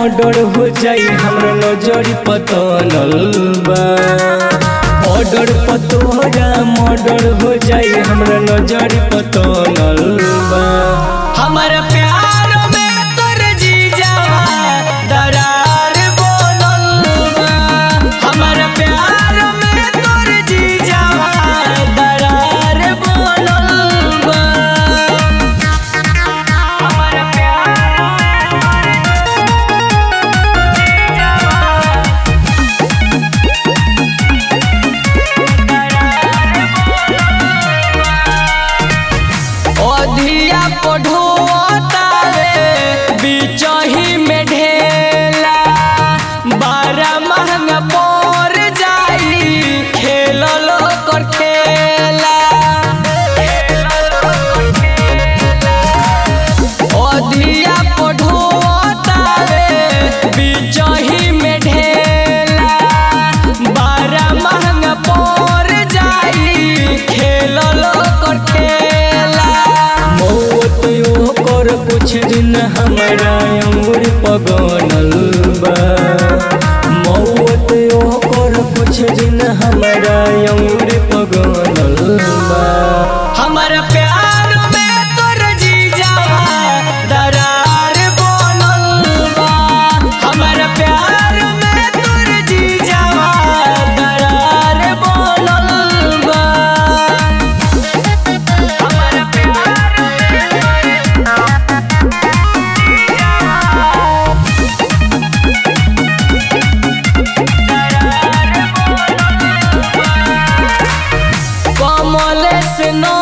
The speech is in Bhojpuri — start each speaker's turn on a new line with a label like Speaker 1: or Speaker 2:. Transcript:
Speaker 1: मर्डर हो जाई हमरा नजर पतनल बा। ऑर्डर पर तोहरा मर्डर हो जाई हमरा नजर पतनल बा। हमारा प्यार में तोर जीजावा दरार बोलल बा। हमारा प्यार में तोर जीजावा दरार बोलल बा। हमारा अधिया पढ़ोतावे बिचही में ढेला। बारा महंगा पड़ जाई खेलल कर खेला। अधिया पढ़ोतावे बिचही में ढेला। बारा महंगा पड़ जाई खेलल कर खेला। मौत ओकर कुछ दिन हमारा अंगुर पगनल बा। मौत ओकर कुछ दिन हमारा अंगुर पगनल बा। हमारा प्यार में तोर जीजावा दरार बोलल बा। हमारा प्यार में तोर जीजावा दरार बोलल बा। हमारा कमल से